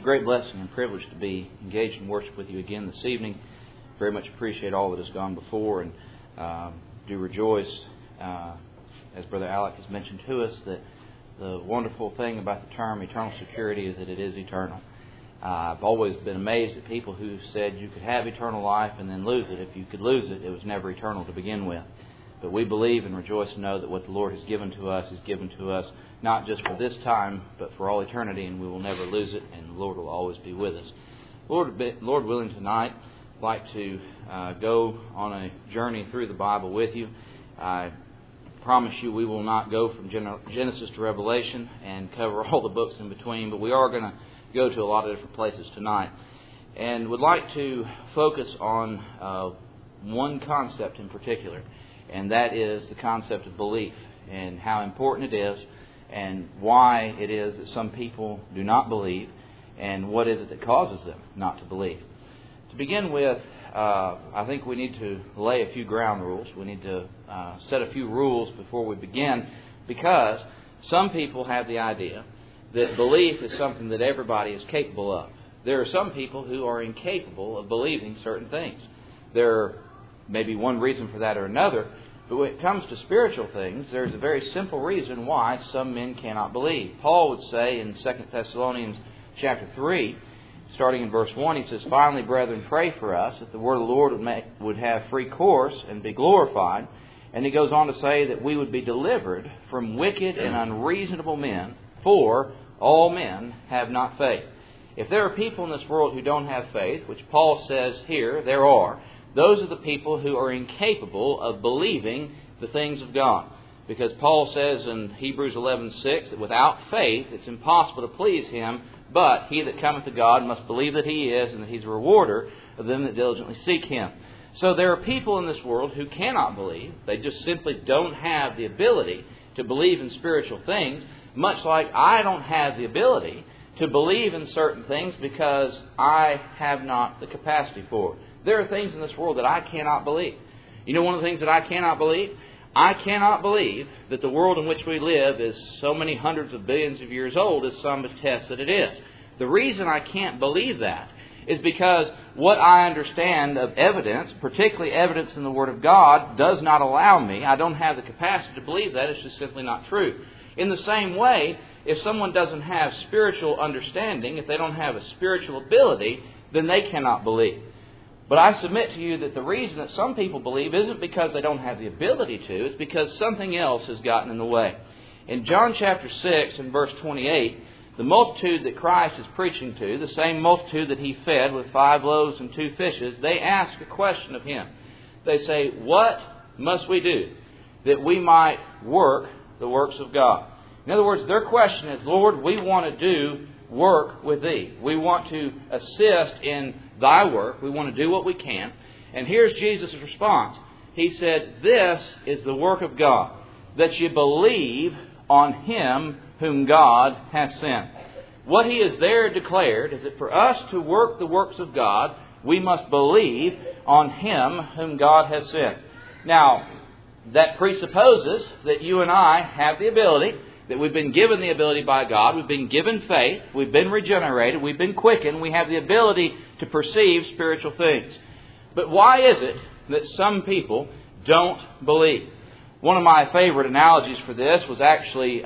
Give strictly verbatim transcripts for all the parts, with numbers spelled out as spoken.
a great blessing and privilege to be engaged in worship with you again this evening. Very much appreciate all that has gone before, and um, do rejoice, uh, as Brother Alec has mentioned to us, that the wonderful thing about the term eternal security is that it is eternal. Uh, I've always been amazed at people who said you could have eternal life and then lose it. If you could lose it, it was never eternal to begin with. But we believe and rejoice and know that what the Lord has given to us is given to us not just for this time, but for all eternity, and we will never lose it, and the Lord will always be with us. Lord, Lord willing, tonight, I'd like to uh, go on a journey through the Bible with you. I promise you we will not go from Genesis to Revelation and cover all the books in between, but we are going to go to a lot of different places tonight. And would like to focus on uh, one concept in particular, and that is the concept of belief and how important it is, and why it is that some people do not believe, and what is it that causes them not to believe. To begin with, uh, I think we need to lay a few ground rules. We need to uh, set a few rules before we begin, because some people have the idea that belief is something that everybody is capable of. There are some people who are incapable of believing certain things. There may be one reason for that or another, but when it comes to spiritual things, there's a very simple reason why some men cannot believe. Paul would say in Second Thessalonians chapter three, starting in verse one, he says, "Finally, brethren, pray for us, that the word of the Lord would, make, would have free course and be glorified." And he goes on to say that we would be delivered from wicked and unreasonable men, for all men have not faith. If there are people in this world who don't have faith, which Paul says here there are, those are the people who are incapable of believing the things of God. Because Paul says in Hebrews eleven six that without faith it's impossible to please Him, but he that cometh to God must believe that He is, and that He's a rewarder of them that diligently seek Him. So there are people in this world who cannot believe. They just simply don't have the ability to believe in spiritual things, much like I don't have the ability to believe in certain things because I have not the capacity for it. There are things in this world that I cannot believe. You know one of the things that I cannot believe? I cannot believe that the world in which we live is so many hundreds of billions of years old as some attest that it is. The reason I can't believe that is because what I understand of evidence, particularly evidence in the Word of God, does not allow me. I don't have the capacity to believe that. It's just simply not true. In the same way, if someone doesn't have spiritual understanding, if they don't have a spiritual ability, then they cannot believe. But I submit to you that the reason that some people believe isn't because they don't have the ability to, it's because something else has gotten in the way. In John chapter six and verse twenty-eight, the multitude that Christ is preaching to, the same multitude that He fed with five loaves and two fishes, they ask a question of Him. They say, "What must we do that we might work the works of God?" In other words, their question is, "Lord, we want to do work with Thee. We want to assist in Thy work. We want to do what we can." And here's Jesus' response. He said, "This is the work of God, that you believe on Him whom God has sent." What He has there declared is that for us to work the works of God, we must believe on Him whom God has sent. Now, that presupposes that you and I have the ability, that we've been given the ability by God, we've been given faith, we've been regenerated, we've been quickened, we have the ability to perceive spiritual things. But why is it that some people don't believe? One of my favorite analogies for this was actually uh,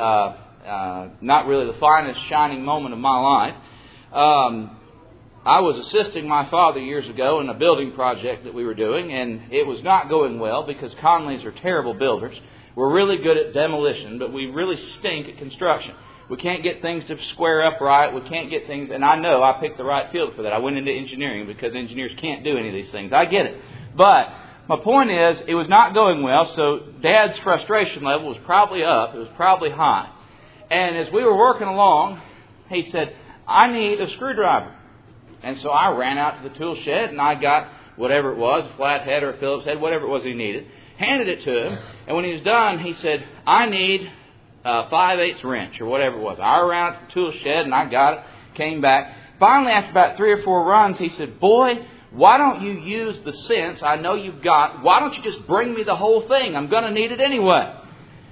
uh, not really the finest shining moment of my life. Um, I was assisting my father years ago in a building project that we were doing, and it was not going well because Conleys are terrible builders. We're really good at demolition, but we really stink at construction. We can't get things to square up right. We can't get things, and I know I picked the right field for that. I went into engineering because engineers can't do any of these things. I get it. But my point is, it was not going well, so Dad's frustration level was probably up. It was probably high. And as we were working along, he said, "I need a screwdriver." And so I ran out to the tool shed, and I got whatever it was, a flathead or a Phillips head, whatever it was he needed, handed it to him. And when he was done, he said, "I need a five-eighths wrench," or whatever it was. I ran out to the tool shed, and I got it, came back. Finally, after about three or four runs, he said, "Boy, why don't you use the sense I know you've got? Why don't you just bring me the whole thing? I'm going to need it anyway."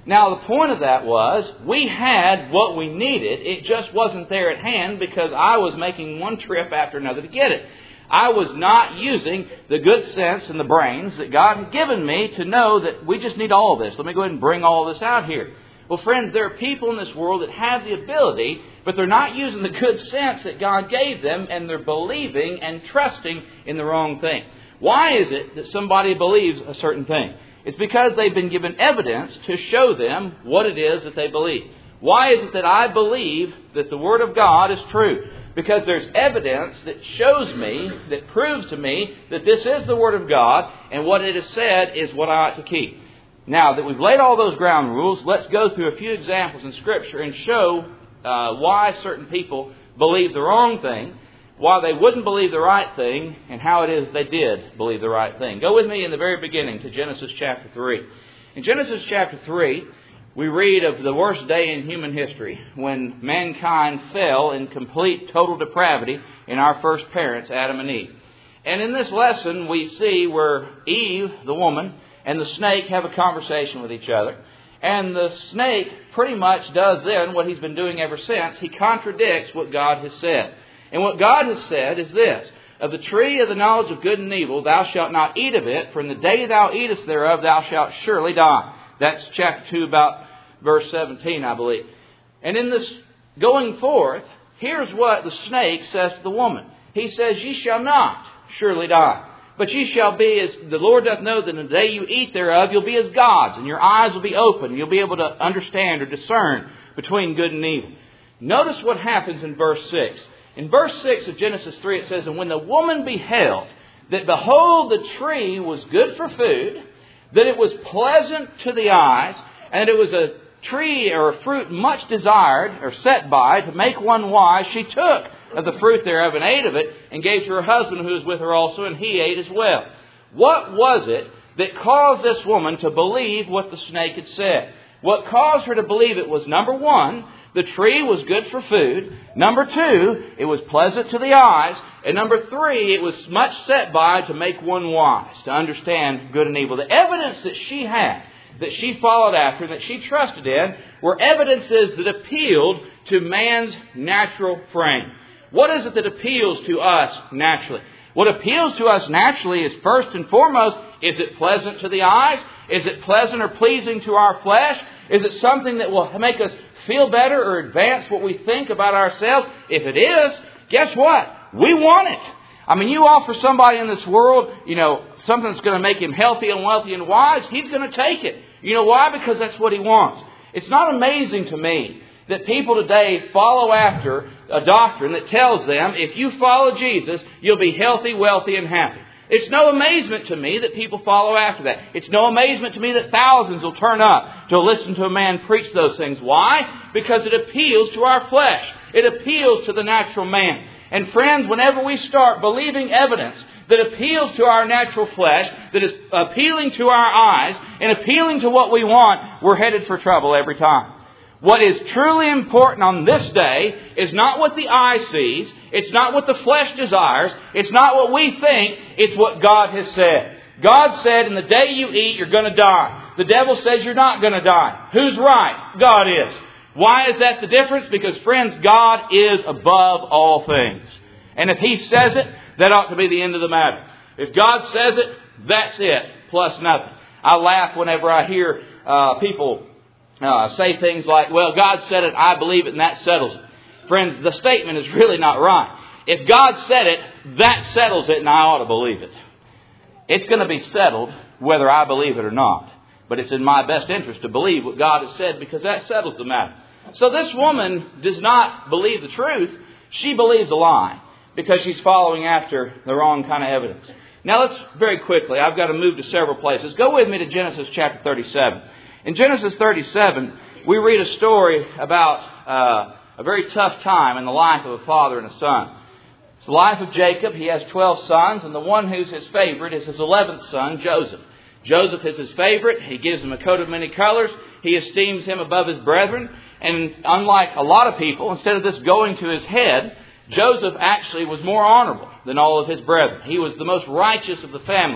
Now, the point of that was we had what we needed. It just wasn't there at hand because I was making one trip after another to get it. I was not using the good sense and the brains that God had given me to know that we just need all this. Let me go ahead and bring all this out here. Well, friends, there are people in this world that have the ability, but they're not using the good sense that God gave them, and they're believing and trusting in the wrong thing. Why is it that somebody believes a certain thing? It's because they've been given evidence to show them what it is that they believe. Why is it that I believe that the Word of God is true? Because there's evidence that shows me, that proves to me that this is the Word of God, and what it has said is what I ought to keep. Now that we've laid all those ground rules, let's go through a few examples in Scripture and show uh, why certain people believe the wrong thing, why they wouldn't believe the right thing, and how it is they did believe the right thing. Go with me in the very beginning to Genesis chapter three. In Genesis chapter three, we read of the worst day in human history when mankind fell in complete, total depravity in our first parents, Adam and Eve. And in this lesson, we see where Eve, the woman, and the snake have a conversation with each other. And the snake pretty much does then what he's been doing ever since. He contradicts what God has said. And what God has said is this: of the tree of the knowledge of good and evil, thou shalt not eat of it, for in the day thou eatest thereof, thou shalt surely die. That's chapter two, about verse seventeen, I believe. And in this going forth, here's what the snake says to the woman. He says, ye shall not surely die, but ye shall be as, the Lord doth know that in the day you eat thereof, you'll be as gods, and your eyes will be open, and you'll be able to understand or discern between good and evil. Notice what happens in verse six. In verse six of Genesis three, it says, and when the woman beheld that, behold, the tree was good for food, that it was pleasant to the eyes, and it was a tree or a fruit much desired or set by to make one wise, she took of the fruit thereof and ate of it, and gave to her husband who was with her also, and he ate as well. What was it that caused this woman to believe what the snake had said? What caused her to believe it was, number one, the tree was good for food. Number two, it was pleasant to the eyes. And number three, it was much set by to make one wise, to understand good and evil. The evidence that she had, that she followed after, that she trusted in, were evidences that appealed to man's natural frame. What is it that appeals to us naturally? What appeals to us naturally is, first and foremost, is it pleasant to the eyes? Is it pleasant or pleasing to our flesh? Is it something that will make us feel better or advance what we think about ourselves? If it is, guess what? We want it. I mean, you offer somebody in this world, you know, something that's going to make him healthy and wealthy and wise, he's going to take it. You know why? Because that's what he wants. It's not amazing to me that people today follow after a doctrine that tells them if you follow Jesus, you'll be healthy, wealthy, and happy. It's no amazement to me that people follow after that. It's no amazement to me that thousands will turn up to listen to a man preach those things. Why? Because it appeals to our flesh. It appeals to the natural man. And friends, whenever we start believing evidence that appeals to our natural flesh, that is appealing to our eyes, and appealing to what we want, we're headed for trouble every time. What is truly important on this day is not what the eye sees. It's not what the flesh desires. It's not what we think. It's what God has said. God said, in the day you eat, you're going to die. The devil says you're not going to die. Who's right? God is. Why is that the difference? Because, friends, God is above all things. And if He says it, that ought to be the end of the matter. If God says it, that's it, plus nothing. I laugh whenever I hear uh, people uh, say things like, well, God said it, I believe it, and that settles it. Friends, the statement is really not right. If God said it, that settles it, and I ought to believe it. It's going to be settled whether I believe it or not. But it's in my best interest to believe what God has said, because that settles the matter. So this woman does not believe the truth. She believes a lie because she's following after the wrong kind of evidence. Now let's very quickly, I've got to move to several places. Go with me to Genesis chapter thirty-seven. In Genesis thirty-seven, we read a story about uh, a very tough time in the life of a father and a son. It's the life of Jacob. He has twelve sons, and the one who's his favorite is his eleventh son, Joseph. Joseph is his favorite. He gives him a coat of many colors. He esteems him above his brethren. And unlike a lot of people, instead of this going to his head, Joseph actually was more honorable than all of his brethren. He was the most righteous of the family.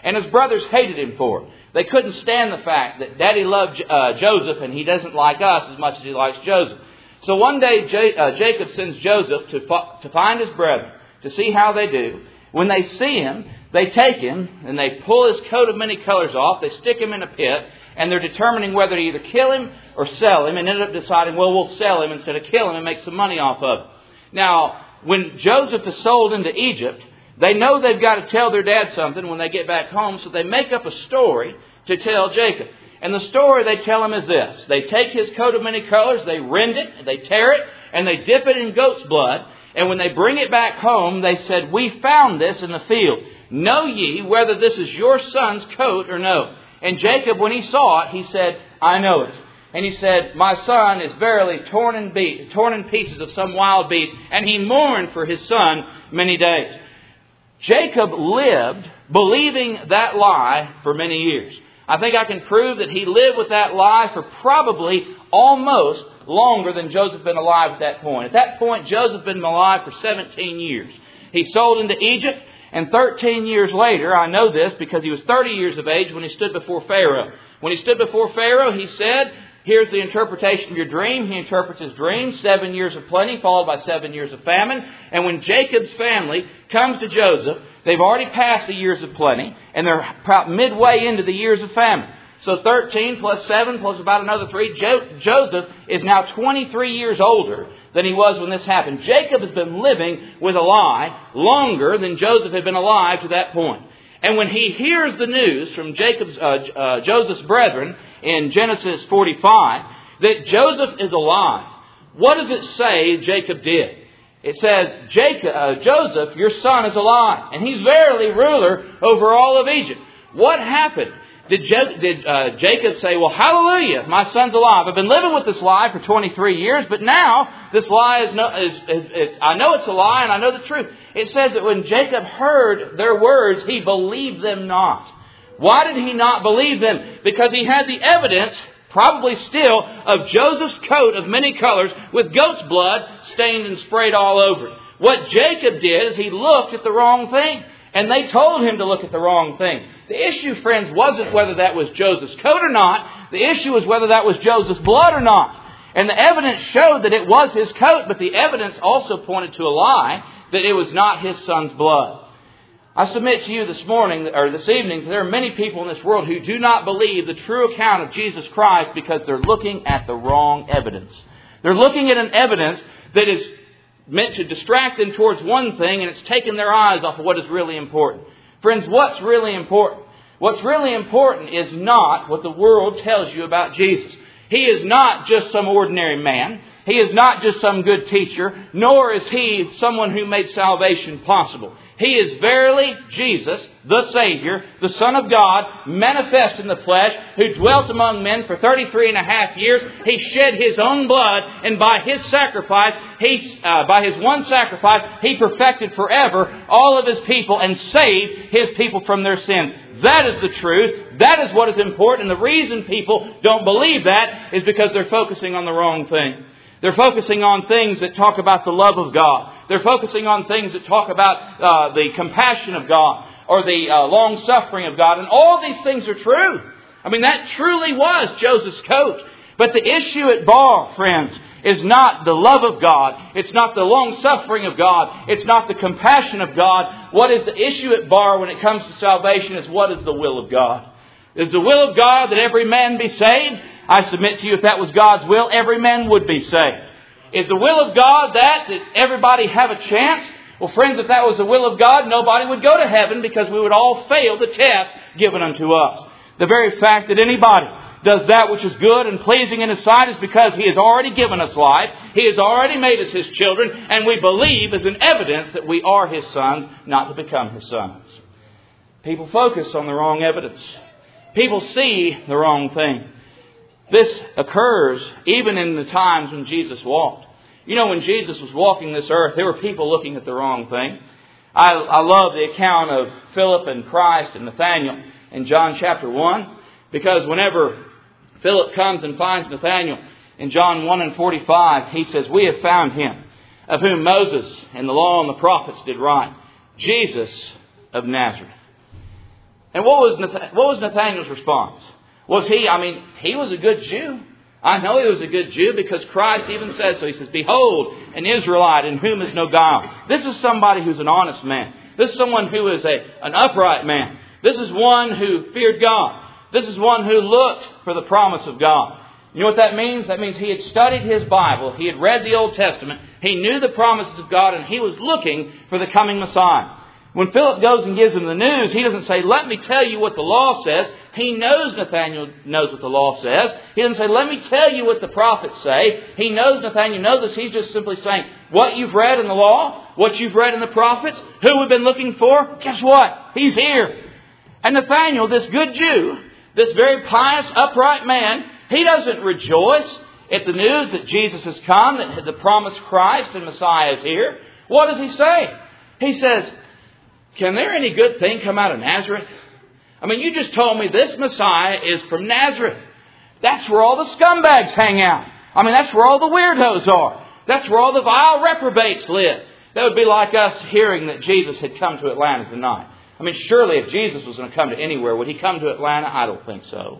And his brothers hated him for it. They couldn't stand the fact that Daddy loved uh, Joseph and he doesn't like us as much as he likes Joseph. So one day J- uh, Jacob sends Joseph to, fo- to find his brethren, to see how they do. When they see him, they take him and they pull his coat of many colors off. They stick him in a pit. And they're determining whether to either kill him or sell him. And end up deciding, well, we'll sell him instead of kill him and make some money off of him. Now, when Joseph is sold into Egypt, they know they've got to tell their dad something when they get back home. So they make up a story to tell Jacob. And the story they tell him is this. They take his coat of many colors, they rend it, they tear it, and they dip it in goat's blood. And when they bring it back home, they said, we found this in the field. Know ye whether this is your son's coat or no? And Jacob, when he saw it, he said, I know it. And he said, my son is verily torn in, be- torn in pieces of some wild beast. And he mourned for his son many days. Jacob lived believing that lie for many years. I think I can prove that he lived with that lie for probably almost longer than Joseph been alive at that point. At that point, Joseph been alive for seventeen years. He sold into Egypt. And thirteen years later, I know this because he was thirty years of age when he stood before Pharaoh. When he stood before Pharaoh, he said, here's the interpretation of your dream. He interprets his dream. Seven years of plenty followed by seven years of famine. And when Jacob's family comes to Joseph, they've already passed the years of plenty. And they're about midway into the years of famine. So thirteen plus seven plus about another three. Jo- Joseph is now twenty-three years older than he was when this happened. Jacob has been living with a lie longer than Joseph had been alive to that point. And when he hears the news from Jacob's, uh, uh, Joseph's brethren in Genesis forty-five that Joseph is alive, what does it say Jacob did? It says, Jacob, uh, Joseph, your son is alive, and he's verily ruler over all of Egypt. What happened? Did, Je- did uh, Jacob say, well, hallelujah, my son's alive. I've been living with this lie for twenty-three years, but now this lie is, no, is, is, is, I know it's a lie and I know the truth. It says that when Jacob heard their words, he believed them not. Why did he not believe them? Because he had the evidence, probably still, of Joseph's coat of many colors with goat's blood stained and sprayed all over it. What Jacob did is he looked at the wrong thing. And they told him to look at the wrong thing. The issue, friends, wasn't whether that was Joseph's coat or not. The issue was whether that was Joseph's blood or not. And the evidence showed that it was his coat, but the evidence also pointed to a lie, that it was not his son's blood. I submit to you this morning, or this evening, that there are many people in this world who do not believe the true account of Jesus Christ because they're looking at the wrong evidence. They're looking at an evidence that is meant to distract them towards one thing, and it's taken their eyes off of what is really important. Friends, what's really important? What's really important is not what the world tells you about Jesus. He is not just some ordinary man. He is not just some good teacher, nor is He someone who made salvation possible. He is verily Jesus, the Savior, the Son of God, manifest in the flesh, who dwelt among men for thirty-three and a half years. He shed His own blood, and by His sacrifice, He, uh, by His one sacrifice, He perfected forever all of His people and saved His people from their sins. That is the truth. That is what is important. And the reason people don't believe that is because they're focusing on the wrong thing. They're focusing on things that talk about the love of God. They're focusing on things that talk about uh, the compassion of God or the uh, long-suffering of God. And all these things are true. I mean, that truly was Joseph's coat. But the issue at bar, friends, is not the love of God. It's not the long-suffering of God. It's not the compassion of God. What is the issue at bar when it comes to salvation is what is the will of God. Is the will of God that every man be saved? I submit to you, if that was God's will, every man would be saved. Is the will of God that, that everybody have a chance? Well, friends, if that was the will of God, nobody would go to heaven because we would all fail the test given unto us. The very fact that anybody does that which is good and pleasing in His sight is because He has already given us life. He has already made us His children, and we believe as an evidence that we are His sons, not to become His sons. People focus on the wrong evidence. People see the wrong thing. This occurs even in the times when Jesus walked. You know, when Jesus was walking this earth, there were people looking at the wrong thing. I, I love the account of Philip and Christ and Nathanael in John chapter one, because whenever Philip comes and finds Nathanael in John one and forty-five, he says, "We have found him, of whom Moses and the law and the prophets did write, Jesus of Nazareth." And what was Nath- what was Nathanael's response? Was he, I mean, he was a good Jew. I know he was a good Jew because Christ even says so. He says, "Behold, an Israelite in whom is no guile." This is somebody who's an honest man. This is someone who is a, an upright man. This is one who feared God. This is one who looked for the promise of God. You know what that means? That means he had studied his Bible. He had read the Old Testament. He knew the promises of God, and he was looking for the coming Messiah. When Philip goes and gives him the news, he doesn't say, "Let me tell you what the law says." He knows Nathanael knows what the law says. He doesn't say, "Let me tell you what the prophets say." He knows Nathanael knows this. He's just simply saying, what you've read in the law, what you've read in the prophets, who we've been looking for, guess what? He's here. And Nathanael, this good Jew, this very pious, upright man, he doesn't rejoice at the news that Jesus has come, that the promised Christ and Messiah is here. What does he say? He says, "Can there any good thing come out of Nazareth? I mean, you just told me this Messiah is from Nazareth. That's where all the scumbags hang out. I mean, that's where all the weirdos are. That's where all the vile reprobates live." That would be like us hearing that Jesus had come to Atlanta tonight. I mean, surely if Jesus was going to come to anywhere, would he come to Atlanta? I don't think so.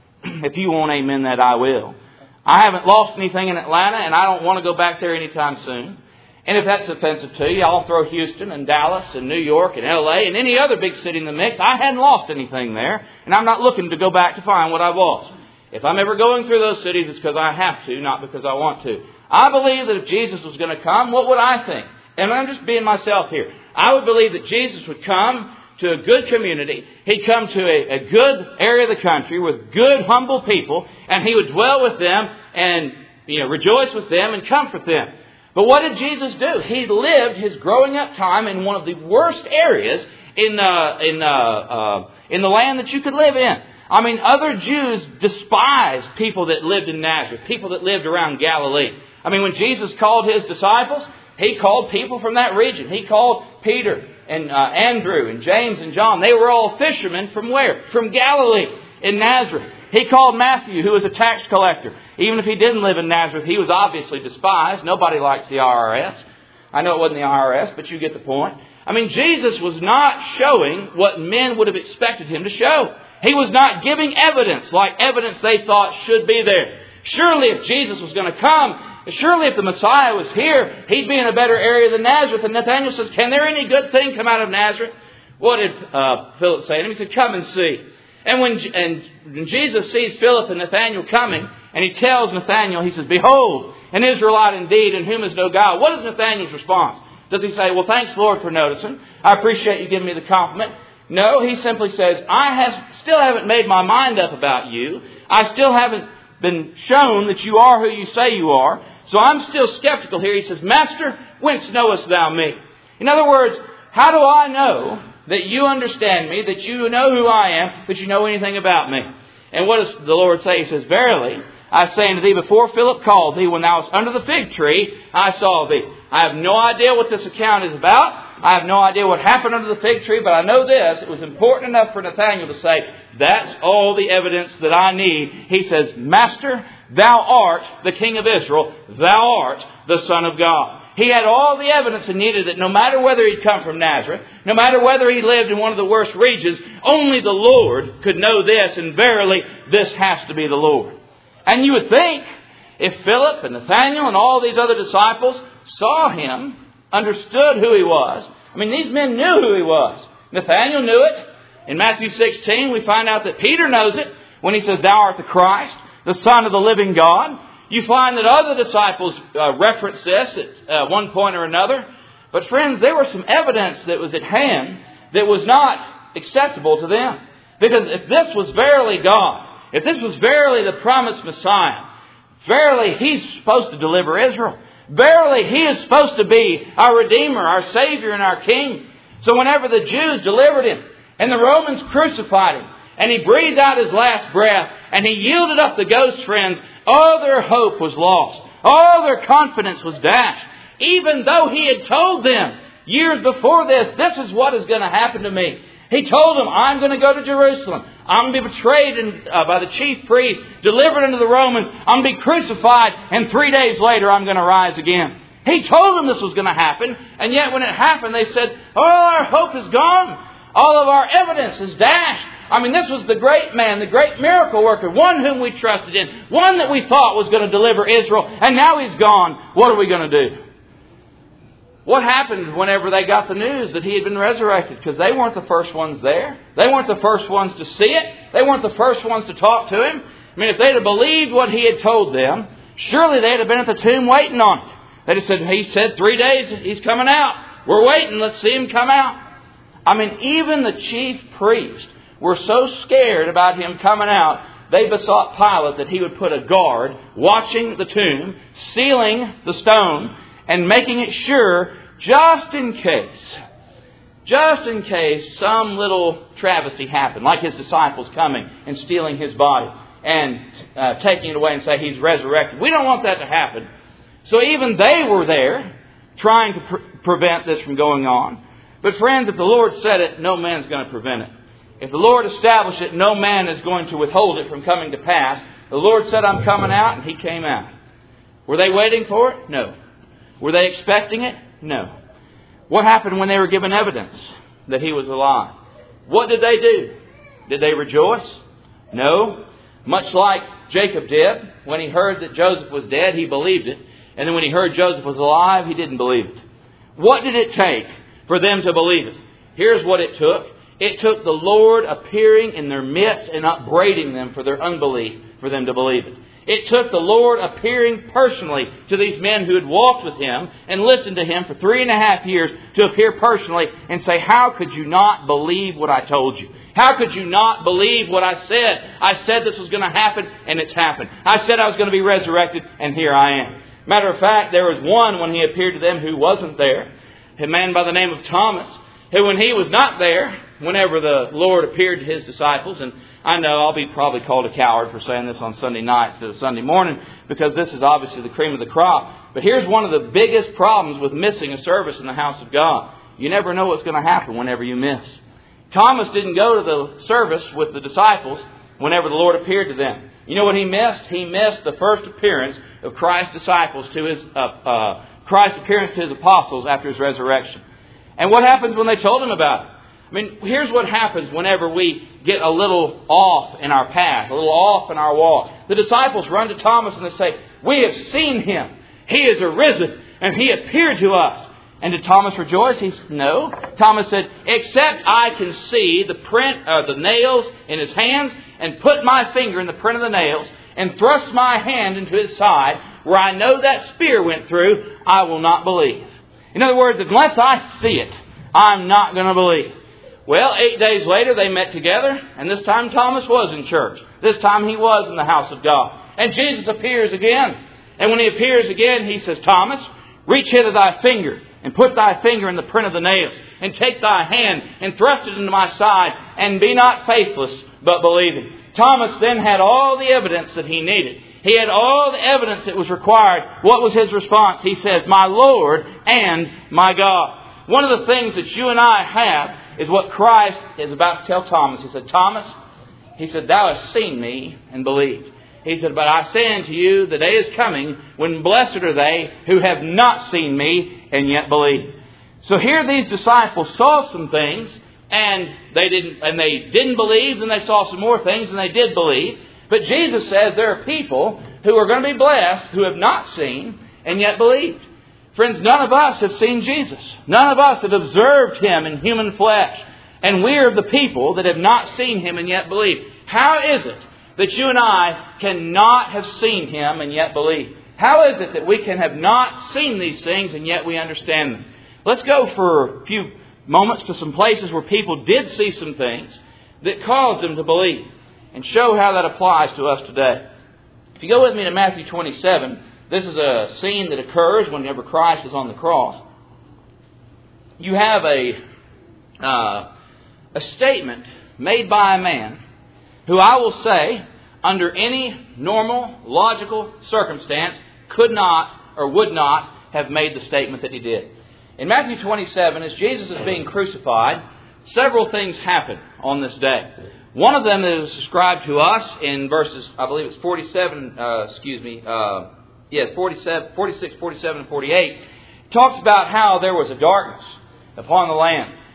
If you won't amen that, I will. I haven't lost anything in Atlanta, and I don't want to go back there anytime soon. And if that's offensive to you, I'll throw Houston and Dallas and New York and L A and any other big city in the mix. I hadn't lost anything there, and I'm not looking to go back to find what I've lost. If I'm ever going through those cities, it's because I have to, not because I want to. I believe that if Jesus was going to come, what would I think? And I'm just being myself here. I would believe that Jesus would come to a good community. He'd come to a, a good area of the country with good, humble people, and he would dwell with them and, you know, rejoice with them and comfort them. But what did Jesus do? He lived his growing up time in one of the worst areas in uh, in uh, uh, in the land that you could live in. I mean, other Jews despised people that lived in Nazareth, people that lived around Galilee. I mean, when Jesus called his disciples, he called people from that region. He called Peter and uh, Andrew and James and John. They were all fishermen from where? From Galilee in Nazareth. He called Matthew, who was a tax collector. Even if he didn't live in Nazareth, he was obviously despised. Nobody likes the I R S. I know it wasn't the I R S, but you get the point. I mean, Jesus was not showing what men would have expected him to show. He was not giving evidence like evidence they thought should be there. Surely if Jesus was going to come, surely if the Messiah was here, he'd be in a better area than Nazareth. And Nathanael says, "Can there any good thing come out of Nazareth?" What did uh, Philip say to him? He said, "Come and see." And when, and when Jesus sees Philip and Nathanael coming, and he tells Nathanael, he says, "Behold, an Israelite indeed, in whom is no guile." What is Nathanael's response? Does he say, "Well, thanks, Lord, for noticing. I appreciate you giving me the compliment"? No, he simply says, "I have still haven't made my mind up about you. I still haven't been shown that you are who you say you are. So I'm still skeptical here." He says, "Master, whence knowest thou me?" In other words, how do I know that you understand me, that you know who I am, that you know anything about me? And what does the Lord say? He says, "Verily, I say unto thee, before Philip called thee, when thou wast under the fig tree, I saw thee." I have no idea what this account is about. I have no idea what happened under the fig tree, but I know this. It was important enough for Nathanael to say, "That's all the evidence that I need." He says, "Master, thou art the King of Israel. Thou art the Son of God." He had all the evidence he needed that no matter whether he'd come from Nazareth, no matter whether he lived in one of the worst regions, only the Lord could know this, and verily, this has to be the Lord. And you would think, if Philip and Nathanael and all these other disciples saw him, understood who he was. I mean, these men knew who he was. Nathanael knew it. In Matthew sixteen, we find out that Peter knows it when he says, "Thou art the Christ, the Son of the living God." You find that other disciples uh, reference this at uh, one point or another. But friends, there was some evidence that was at hand that was not acceptable to them. Because if this was verily God, if this was verily the promised Messiah, verily He's supposed to deliver Israel. Verily, He is supposed to be our Redeemer, our Savior, and our King. So whenever the Jews delivered Him and the Romans crucified Him and He breathed out His last breath and He yielded up the ghost, friends, all their hope was lost. All their confidence was dashed. Even though He had told them years before this, this is what is going to happen to me. He told them, "I'm going to go to Jerusalem. I'm going to be betrayed in, uh, by the chief priests, delivered into the Romans. I'm going to be crucified, and three days later I'm going to rise again." He told them this was going to happen, and yet when it happened, they said, "Oh, our hope is gone. All of our evidence is dashed. I mean, this was the great man, the great miracle worker, one whom we trusted in, one that we thought was going to deliver Israel, and now he's gone. What are we going to do? What happened whenever they got the news that he had been resurrected? Because they weren't the first ones there. They weren't the first ones to see it. They weren't the first ones to talk to him. I mean, if they'd have believed what he had told them, surely they'd have been at the tomb waiting on it. They'd have said, he said three days, he's coming out. We're waiting. Let's see him come out. I mean, even the chief priests were so scared about him coming out, they besought Pilate that he would put a guard watching the tomb, sealing the stone, and making it sure, just in case, just in case some little travesty happened, like his disciples coming and stealing his body and uh, taking it away and say he's resurrected. We don't want that to happen. So even they were there trying to pre- prevent this from going on. But friends, if the Lord said it, no man's going to prevent it. If the Lord established it, no man is going to withhold it from coming to pass. The Lord said, I'm coming out, and he came out. Were they waiting for it? No. Were they expecting it? No. What happened when they were given evidence that he was alive? What did they do? Did they rejoice? No. Much like Jacob did. When he heard that Joseph was dead, he believed it. And then when he heard Joseph was alive, he didn't believe it. What did it take for them to believe it? Here's what it took. It took the Lord appearing in their midst and upbraiding them for their unbelief for them to believe it. It took the Lord appearing personally to these men who had walked with Him and listened to Him for three and a half years to appear personally and say, how could you not believe what I told you? How could you not believe what I said? I said this was going to happen, and it's happened. I said I was going to be resurrected, and here I am. Matter of fact, there was one when He appeared to them who wasn't there, a man by the name of Thomas, who when he was not there, whenever the Lord appeared to His disciples, and I know I'll be probably called a coward for saying this on Sunday night instead of Sunday morning, because this is obviously the cream of the crop. But here's one of the biggest problems with missing a service in the house of God. You never know what's going to happen whenever you miss. Thomas didn't go to the service with the disciples whenever the Lord appeared to them. You know what he missed? He missed the first appearance of Christ's disciples to his uh, uh, Christ's appearance to His apostles after His resurrection. And what happens when they told Him about it? I mean, here's what happens whenever we get a little off in our path, a little off in our walk. The disciples run to Thomas and they say, we have seen Him. He is arisen and He appeared to us. And did Thomas rejoice? He said, no. Thomas said, except I can see the print of the nails in His hands and put my finger in the print of the nails and thrust my hand into His side where I know that spear went through, I will not believe. In other words, unless I see it, I'm not going to believe. Well, eight days later they met together, and this time Thomas was in church. This time he was in the house of God. And Jesus appears again. And when He appears again, He says, Thomas, reach hither thy finger, and put thy finger in the print of the nails, and take thy hand, and thrust it into my side, and be not faithless, but believing. Thomas then had all the evidence that he needed. He had all the evidence that was required. What was his response? He says, my Lord and my God. One of the things that you and I have is what Christ is about to tell Thomas. He said, Thomas, He said, thou hast seen me and believed. He said, but I say unto you, the day is coming when blessed are they who have not seen me and yet believe. So here these disciples saw some things and they didn't, and they didn't believe, and they saw some more things and they did believe. But Jesus says there are people who are going to be blessed who have not seen and yet believed. Friends, none of us have seen Jesus. None of us have observed Him in human flesh. And we are the people that have not seen Him and yet believe. How is it that you and I cannot have seen Him and yet believe? How is it that we can have not seen these things and yet we understand them? Let's go for a few moments to some places where people did see some things that caused them to believe, and show how that applies to us today. If you go with me to Matthew twenty-seven, this is a scene that occurs whenever Christ is on the cross. You have a uh, a statement made by a man who, I will say, under any normal, logical circumstance, could not or would not have made the statement that he did. In Matthew twenty-seven, as Jesus is being crucified, several things happen on this day. One of them is described to us in verses, I believe it's forty-seven, uh, excuse me, uh, yes, forty-seven, forty-six, forty-seven, and forty-eight. It talks about how there was a darkness upon the land.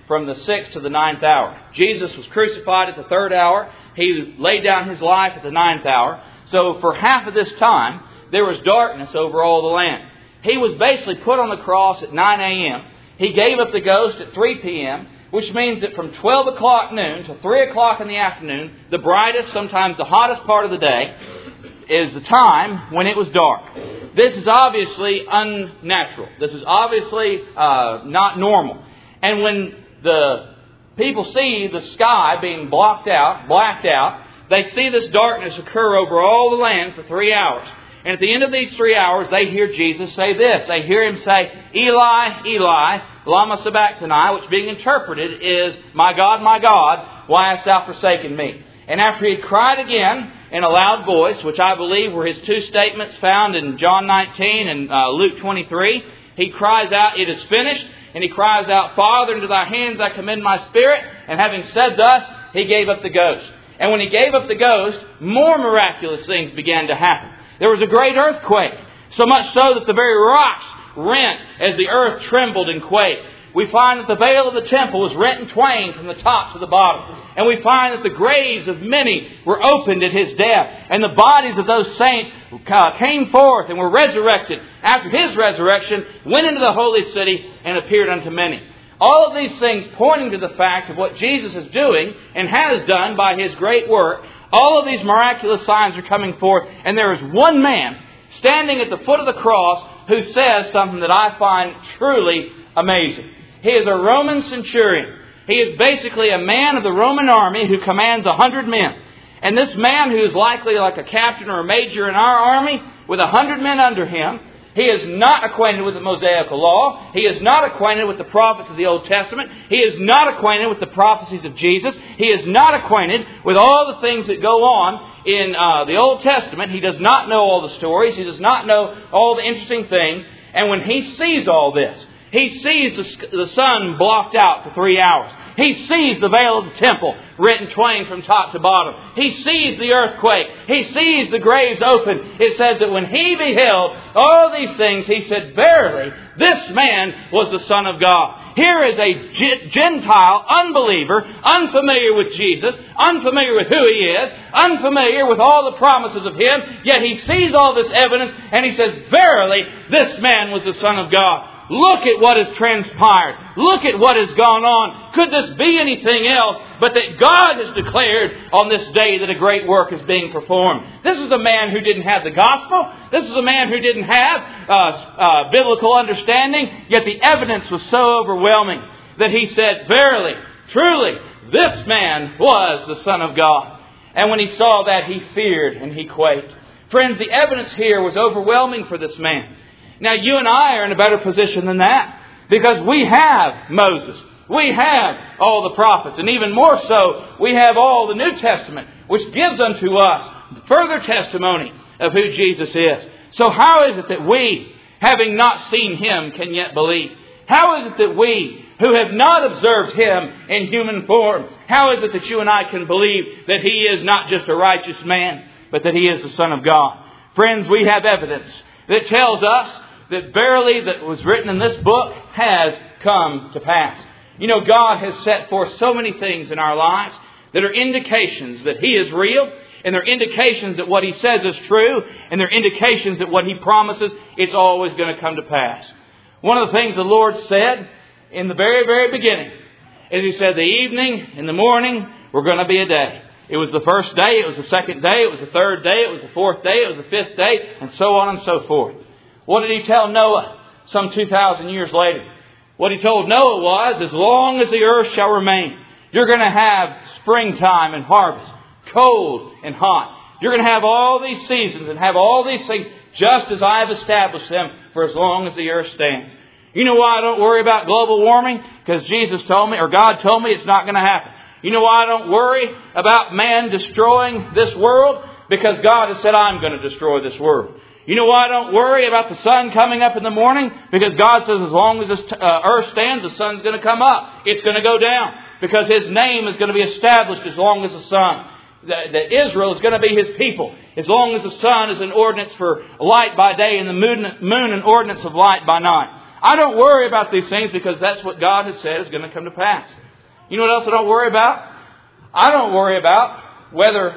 from the sixth to the ninth hour. Jesus was crucified at the third hour. He laid down His life at the ninth hour. So for half of this time, there was darkness over all the land. He was basically put on the cross at nine a.m. He gave up the ghost at three p.m., which means that from twelve o'clock noon to three o'clock in the afternoon, the brightest, sometimes the hottest part of the day, is the time when it was dark. This is obviously unnatural. This is obviously uh, not normal. And when the people see the sky being blocked out, blacked out, they see this darkness occur over all the land for three hours. And at the end of these three hours, they hear Jesus say this. They hear Him say, Eli, Eli, lama sabachthani, which being interpreted is, My God, my God, why hast thou forsaken me? And after He cried again in a loud voice, which I believe were His two statements found in John nineteen and uh, Luke twenty-three, He cries out, It is finished. And He cries out, Father, into Thy hands I commend my spirit. And having said thus, He gave up the ghost. And when He gave up the ghost, more miraculous things began to happen. There was a great earthquake, so much so that the very rocks rent as the earth trembled and quaked. We find that the veil of the temple was rent in twain from the top to the bottom. And we find that the graves of many were opened at His death. And the bodies of those saints came forth and were resurrected. After His resurrection, went into the holy city and appeared unto many. All of these things pointing to the fact of what Jesus is doing and has done by His great work. All of these miraculous signs are coming forth. And there is one man standing at the foot of the cross who says something that I find truly amazing. He is a Roman centurion. He is basically a man of the Roman army who commands a hundred men. And this man, who is likely like a captain or a major in our army, with a hundred men under him, he is not acquainted with the Mosaical law. He is not acquainted with the prophets of the Old Testament. He is not acquainted with the prophecies of Jesus. He is not acquainted with all the things that go on in uh, the Old Testament. He does not know all the stories. He does not know all the interesting things. And when he sees all this, he sees the, the sun blocked out for three hours. He sees the veil of the temple rent in twain from top to bottom. He sees the earthquake. He sees the graves open. It says that when he beheld all these things, he said, Verily, this man was the Son of God. Here is a Gentile unbeliever, unfamiliar with Jesus, unfamiliar with who He is, unfamiliar with all the promises of Him, yet he sees all this evidence and he says, Verily, this man was the Son of God. Look at what has transpired. Look at what has gone on. Could this be anything else but that God has declared on this day that a great work is being performed? This is a man who didn't have the gospel. This is a man who didn't have uh, uh, biblical understanding. Yet the evidence was so overwhelming that he said, Verily, truly, this man was the Son of God. And when he saw that, he feared and he quaked. Friends, the evidence here was overwhelming for this man. Now, you and I are in a better position than that, because we have Moses. We have all the prophets. And even more so, we have all the New Testament, which gives unto us further testimony of who Jesus is. So how is it that we, having not seen Him, can yet believe? How is it that we, who have not observed Him in human form, how is it that you and I can believe that He is not just a righteous man, but that He is the Son of God? Friends, we have evidence that tells us that verily that was written in this book has come to pass. You know, God has set forth so many things in our lives that are indications that He is real, and they're indications that what He says is true, and they're indications that what He promises, it's always going to come to pass. One of the things the Lord said in the very, very beginning is He said, the evening and the morning were going to be a day. It was the first day, it was the second day, it was the third day, it was the fourth day, it was the fifth day, and so on and so forth. What did He tell Noah some two thousand years later? What He told Noah was, as long as the earth shall remain, you're going to have springtime and harvest, cold and hot. You're going to have all these seasons and have all these things just as I have established them for as long as the earth stands. You know why I don't worry about global warming? Because Jesus told me, or God told me, it's not going to happen. You know why I don't worry about man destroying this world? Because God has said, I'm going to destroy this world. You know why I don't worry about the sun coming up in the morning? Because God says as long as this uh, earth stands, the sun's going to come up. It's going to go down. Because His name is going to be established as long as the sun. That, that Israel is going to be His people. As long as the sun is an ordinance for light by day and the moon, moon an ordinance of light by night. I don't worry about these things because that's what God has said is going to come to pass. You know what else I don't worry about? I don't worry about whether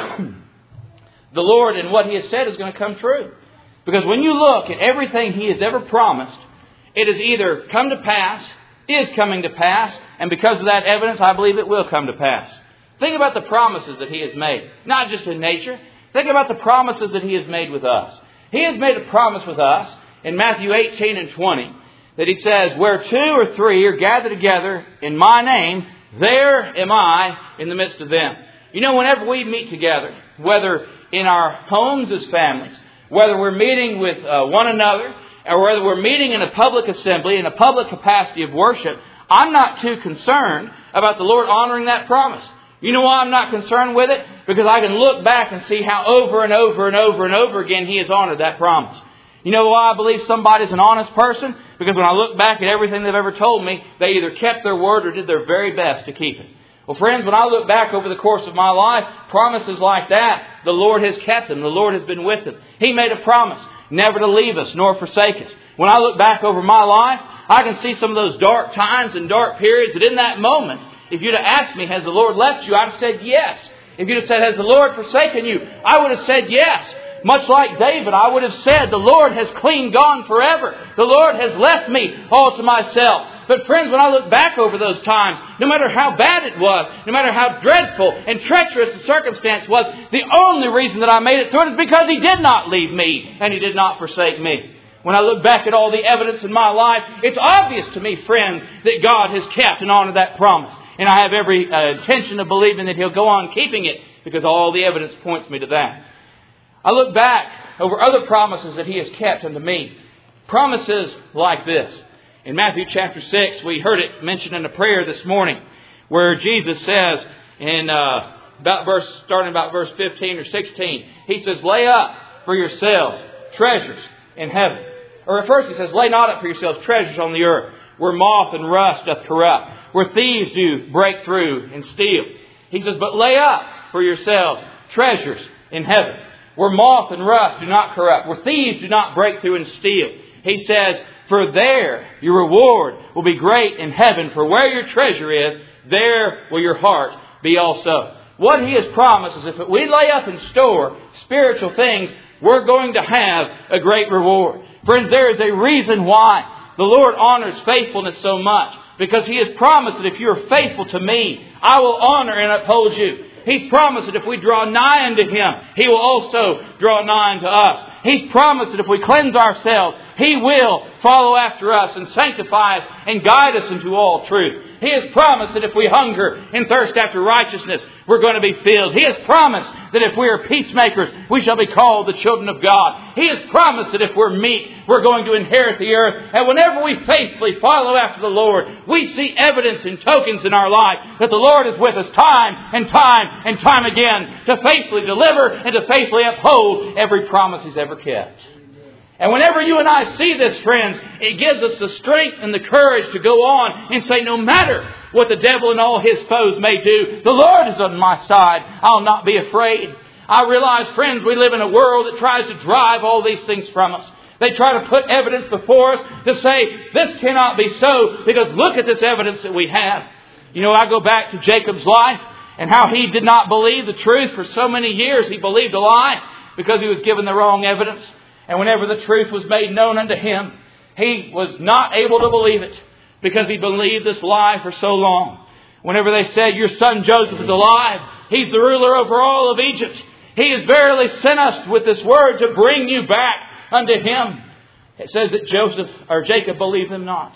the Lord and what He has said is going to come true. Because when you look at everything He has ever promised, it has either come to pass, is coming to pass, and because of that evidence, I believe it will come to pass. Think about the promises that He has made, not just in nature. Think about the promises that He has made with us. He has made a promise with us in Matthew eighteen and twenty that He says, where two or three are gathered together in My name, there am I in the midst of them. You know, whenever we meet together, whether in our homes as families, whether we're meeting with uh, one another, or whether we're meeting in a public assembly, in a public capacity of worship, I'm not too concerned about the Lord honoring that promise. You know why I'm not concerned with it? Because I can look back and see how over and over and over and over again He has honored that promise. You know why I believe somebody's an honest person? Because when I look back at everything they've ever told me, they either kept their word or did their very best to keep it. Well, friends, when I look back over the course of my life, promises like that, the Lord has kept them. The Lord has been with them. He made a promise never to leave us nor forsake us. When I look back over my life, I can see some of those dark times and dark periods that in that moment, if you'd have asked me, has the Lord left you? I'd have said yes. If you'd have said, has the Lord forsaken you? I would have said yes. Much like David, I would have said, the Lord has clean gone forever. The Lord has left me all to myself. But friends, when I look back over those times, no matter how bad it was, no matter how dreadful and treacherous the circumstance was, the only reason that I made it through it is because He did not leave me and He did not forsake me. When I look back at all the evidence in my life, it's obvious to me, friends, that God has kept and honored that promise. And I have every uh, intention of believing that He'll go on keeping it because all the evidence points me to that. I look back over other promises that He has kept unto me. Promises like this. In Matthew chapter six, we heard it mentioned in the prayer this morning, where Jesus says in uh, about verse starting about verse fifteen or sixteen, He says, "Lay up for yourselves treasures in heaven." Or at first He says, "Lay not up for yourselves treasures on the earth, where moth and rust doth corrupt, where thieves do break through and steal." He says, "But lay up for yourselves treasures in heaven, where moth and rust do not corrupt, where thieves do not break through and steal." He says, "For there your reward will be great in heaven, for where your treasure is, there will your heart be also." What He has promised is if we lay up and store spiritual things, we're going to have a great reward. Friends, there is a reason why the Lord honors faithfulness so much. Because He has promised that if you are faithful to Me, I will honor and uphold you. He's promised that if we draw nigh unto Him, He will also draw nigh unto us. He's promised that if we cleanse ourselves, He will follow after us and sanctify us and guide us into all truth. He has promised that if we hunger and thirst after righteousness, we're going to be filled. He has promised that if we are peacemakers, we shall be called the children of God. He has promised that if we're meek, we're going to inherit the earth. And whenever we faithfully follow after the Lord, we see evidence and tokens in our life that the Lord is with us time and time and time again to faithfully deliver and to faithfully uphold every promise He's ever kept. And whenever you and I see this, friends, it gives us the strength and the courage to go on and say, no matter what the devil and all his foes may do, the Lord is on my side. I'll not be afraid. I realize, friends, we live in a world that tries to drive all these things from us. They try to put evidence before us to say, this cannot be so, because look at this evidence that we have. You know, I go back to Jacob's life and how he did not believe the truth for so many years. He believed a lie because he was given the wrong evidence. And whenever the truth was made known unto him, he was not able to believe it because he believed this lie for so long. Whenever they said, your son Joseph is alive, he's the ruler over all of Egypt. He has verily sent us with this word to bring you back unto him. It says that Joseph or Jacob believed them not.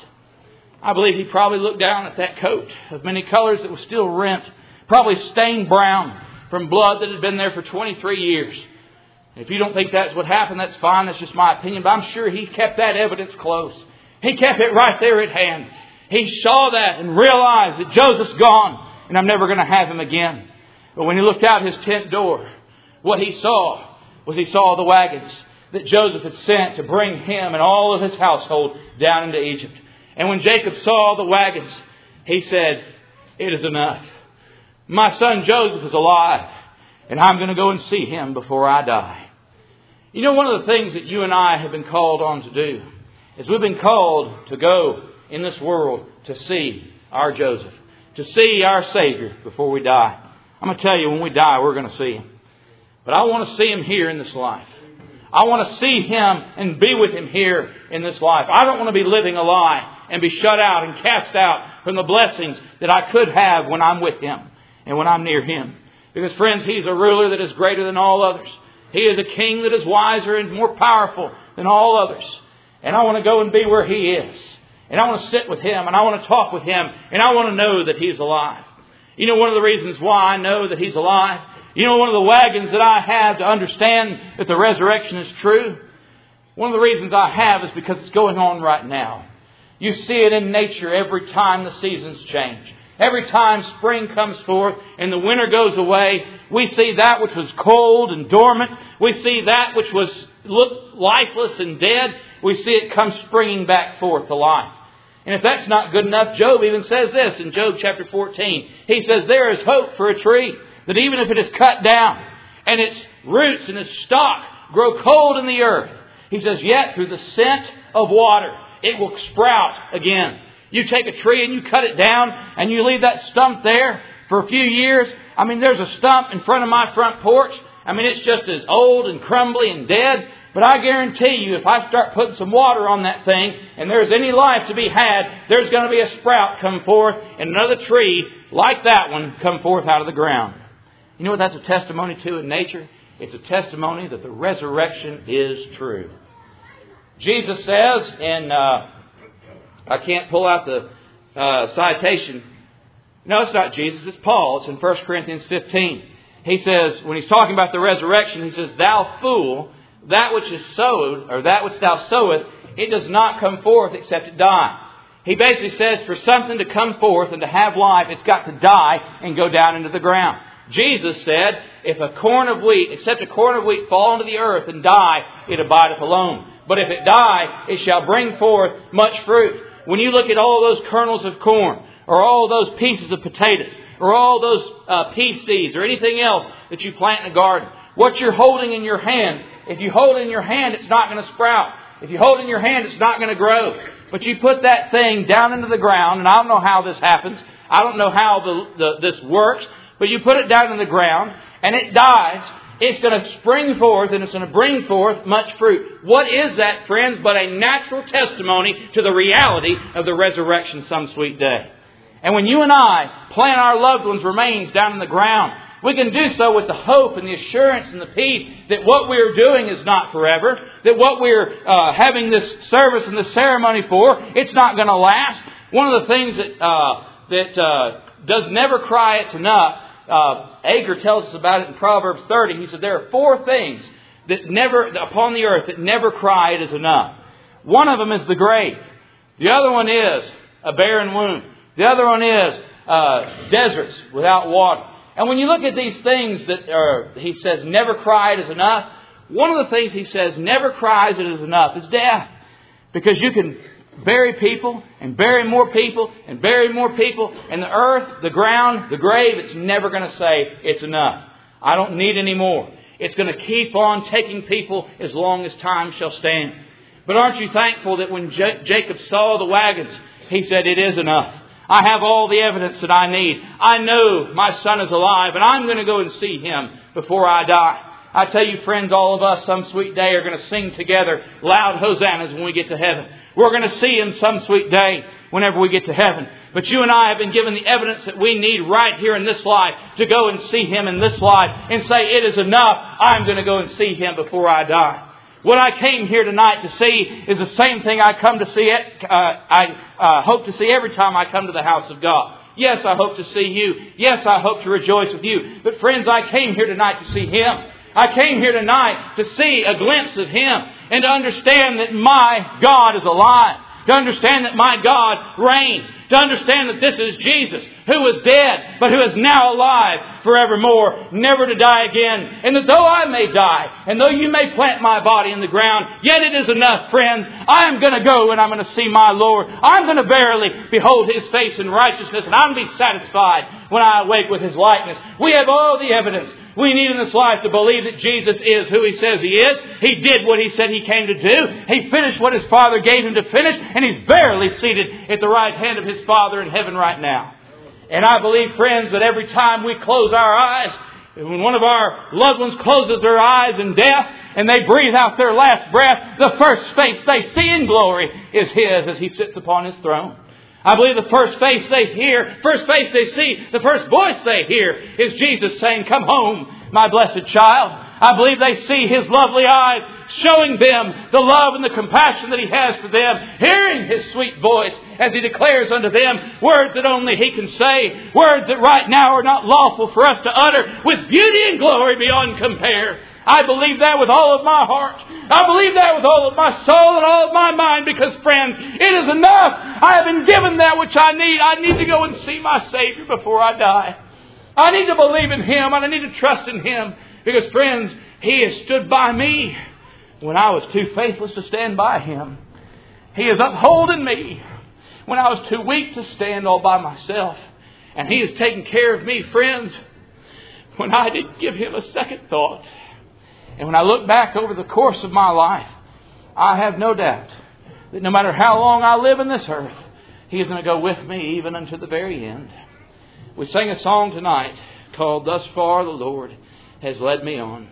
I believe he probably looked down at that coat of many colors that was still rent, probably stained brown from blood that had been there for twenty-three years. If you don't think that's what happened, that's fine. That's just my opinion. But I'm sure he kept that evidence close. He kept it right there at hand. He saw that and realized that Joseph's gone and I'm never going to have him again. But when he looked out his tent door, what he saw was he saw the wagons that Joseph had sent to bring him and all of his household down into Egypt. And when Jacob saw the wagons, he said, it is enough. My son Joseph is alive and I'm going to go and see him before I die. You know, one of the things that you and I have been called on to do is we've been called to go in this world to see our Joseph, to see our Savior before we die. I'm going to tell you, when we die, we're going to see Him. But I want to see Him here in this life. I want to see Him and be with Him here in this life. I don't want to be living a lie and be shut out and cast out from the blessings that I could have when I'm with Him and when I'm near Him. Because, friends, He's a ruler that is greater than all others. He is a king that is wiser and more powerful than all others. And I want to go and be where He is. And I want to sit with Him, and I want to talk with Him, and I want to know that He's alive. You know, one of the reasons why I know that He's alive, you know, one of the wagons that I have to understand that the resurrection is true, one of the reasons I have is because it's going on right now. You see it in nature every time the seasons change. Every time spring comes forth and the winter goes away, we see that which was cold and dormant. We see that which was looked lifeless and dead. We see it come springing back forth to life. And if that's not good enough, Job even says this in Job chapter fourteen. He says, there is hope for a tree that even if it is cut down and its roots and its stalk grow cold in the earth, he says, yet through the scent of water, it will sprout again. You take a tree and you cut it down and you leave that stump there for a few years. I mean, there's a stump in front of my front porch. I mean, it's just as old and crumbly and dead. But I guarantee you, if I start putting some water on that thing and there's any life to be had, there's going to be a sprout come forth and another tree like that one come forth out of the ground. You know what that's a testimony to in nature? It's a testimony that the resurrection is true. Jesus says in, uh, I can't pull out the uh, citation. No, it's not Jesus, it's Paul. It's in First Corinthians fifteen. He says, when he's talking about the resurrection, he says, thou fool, that which is sowed, or that which thou sowest, it does not come forth except it die. He basically says for something to come forth and to have life, it's got to die and go down into the ground. Jesus said, if a corn of wheat, except a corn of wheat fall into the earth and die, it abideth alone. But if it die, it shall bring forth much fruit. When you look at all those kernels of corn, or all those pieces of potatoes, or all those uh, pea seeds, or anything else that you plant in a garden, what you're holding in your hand, if you hold it in your hand, it's not going to sprout. If you hold it in your hand, it's not going to grow. But you put that thing down into the ground, and I don't know how this happens. I don't know how the, the, this works. But you put it down in the ground, and it dies. It's going to spring forth, and it's going to bring forth much fruit. What is that, friends, but a natural testimony to the reality of the resurrection some sweet day? And when you and I plant our loved ones' remains down in the ground, we can do so with the hope and the assurance and the peace that what we're doing is not forever, that what we're uh, having this service and this ceremony for, it's not going to last. One of the things that uh, that uh, does never cry it's enough, uh, Agur tells us about it in Proverbs thirty. He said there are four things that never upon the earth that never cry it is enough. One of them is the grave. The other one is a barren womb. The other one is uh, deserts without water. And when you look at these things that are, he says, never cry it is enough. One of the things he says never cries it is enough is death. Because you can bury people and bury more people and bury more people. And the earth, the ground, the grave, it's never going to say it's enough. I don't need any more. It's going to keep on taking people as long as time shall stand. But aren't you thankful that when J- Jacob saw the wagons, he said, it is enough. I have all the evidence that I need. I know my son is alive, and I'm going to go and see him before I die. I tell you, friends, all of us some sweet day are going to sing together loud hosannas when we get to heaven. We're going to see him some sweet day whenever we get to heaven. But you and I have been given the evidence that we need right here in this life to go and see him in this life and say, it is enough. I'm going to go and see him before I die. What I came here tonight to see is the same thing I come to see. It, uh, I uh, hope to see every time I come to the house of God. Yes, I hope to see you. Yes, I hope to rejoice with you. But friends, I came here tonight to see him. I came here tonight to see a glimpse of him and to understand that my God is alive. To understand that my God reigns. to understand that this is Jesus, who was dead, but who is now alive forevermore, never to die again. And that though I may die, and though you may plant my body in the ground, yet it is enough, friends. I am going to go and I'm going to see my Lord. I'm going to verily behold His face in righteousness, and I'm going to be satisfied when I awake with His likeness. We have all the evidence we need in this life to believe that Jesus is who He says He is. He did what He said He came to do. He finished what His Father gave Him to finish, and He's verily seated at the right hand of His Father in heaven right now. And I believe, friends, that every time we close our eyes, when one of our loved ones closes their eyes in death and they breathe out their last breath, the first face they see in glory is His as He sits upon His throne. I believe the first face they hear, first face they see, the first voice they hear is Jesus saying, "Come home, my blessed child." I believe they see His lovely eyes showing them the love and the compassion that He has for them, hearing His sweet voice as He declares unto them words that only He can say, words that right now are not lawful for us to utter, with beauty and glory beyond compare. I believe that with all of my heart. I believe that with all of my soul and all of my mind, because, friends, it is enough. I have been given that which I need. I need to go and see my Savior before I die. I need to believe in Him, and I need to trust in Him, because, friends, He has stood by me when I was too faithless to stand by Him. He is upholding me when I was too weak to stand all by myself. And He has taken care of me, friends, when I didn't give Him a second thought. And when I look back over the course of my life, I have no doubt that no matter how long I live in this earth, He is going to go with me even unto the very end. We sang a song tonight called "Thus Far the Lord Has Led Me On."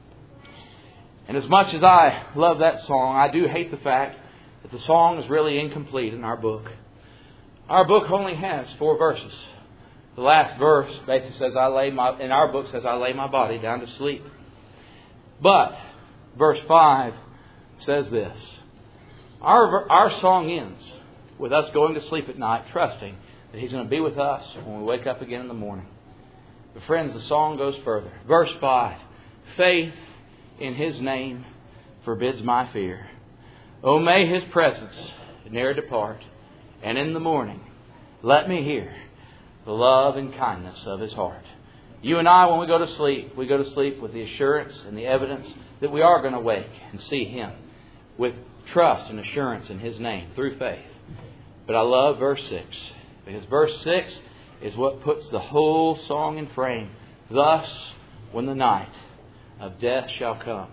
And as much as I love that song, I do hate the fact that the song is really incomplete in our book. Our book only has four verses. The last verse basically says, "I lay my," in our book says, "I lay my body down to sleep." But verse five says this. Our, our song ends with us going to sleep at night, trusting that He's going to be with us when we wake up again in the morning. But friends, the song goes further. Verse five. "Faith in His name forbids my fear. Oh, may His presence ne'er depart. And in the morning, let me hear the love and kindness of His heart." You and I, when we go to sleep, we go to sleep with the assurance and the evidence that we are going to wake and see Him with trust and assurance in His name through faith. But I love verse six, because verse six is what puts the whole song in frame. "Thus, when the night of death shall come,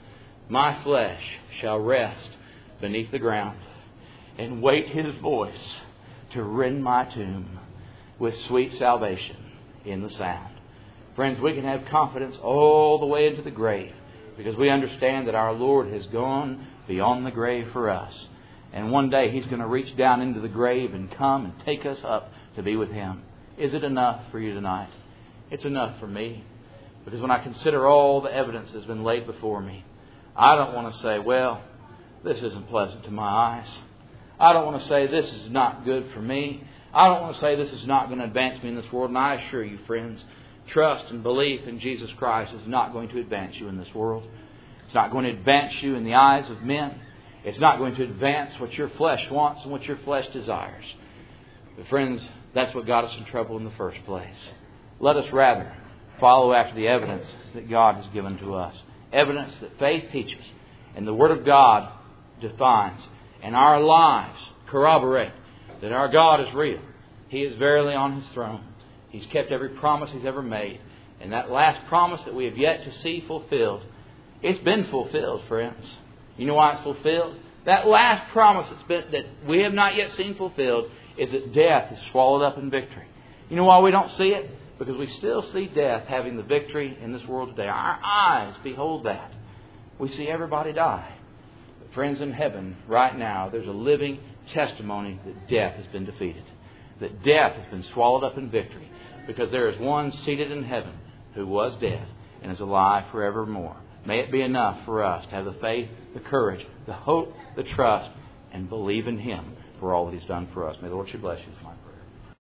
my flesh shall rest beneath the ground, and wait His voice to rend my tomb with sweet salvation in the sound." Friends, we can have confidence all the way into the grave, because we understand that our Lord has gone beyond the grave for us. And one day He's going to reach down into the grave and come and take us up to be with Him. Is it enough for you tonight? It's enough for me. Because when I consider all the evidence that's been laid before me, I don't want to say, well, this isn't pleasant to my eyes. I don't want to say this is not good for me. I don't want to say this is not going to advance me in this world. And I assure you, friends, trust and belief in Jesus Christ is not going to advance you in this world. It's not going to advance you in the eyes of men. It's not going to advance what your flesh wants and what your flesh desires. But friends, that's what got us in trouble in the first place. Let us rather follow after the evidence that God has given to us. Evidence that faith teaches and the Word of God defines. And our lives corroborate that our God is real. He is verily on His throne. He's kept every promise He's ever made. And that last promise that we have yet to see fulfilled, it's been fulfilled, friends. You know why it's fulfilled? That last promise that's been, that we have not yet seen fulfilled is that death is swallowed up in victory. You know why we don't see it? Because we still see death having the victory in this world today. Our eyes behold that. We see everybody die. But friends, in heaven right now, there's a living testimony that death has been defeated. That death has been swallowed up in victory. Because there is one seated in heaven who was dead and is alive forevermore. May it be enough for us to have the faith, the courage, the hope, the trust, and believe in Him for all that He's done for us. May the Lord bless you.